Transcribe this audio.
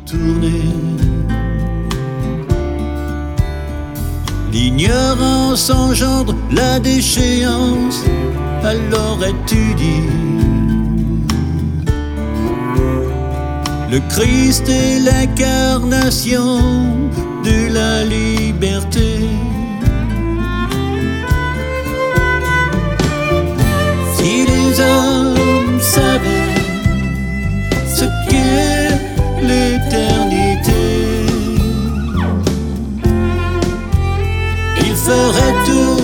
tourner. L'ignorance engendre la déchéance, alors es-tu dit? Le Christ est l'incarnation de la liberté. Si les hommes savaient ce qu'est l'éternité, ils feraient tout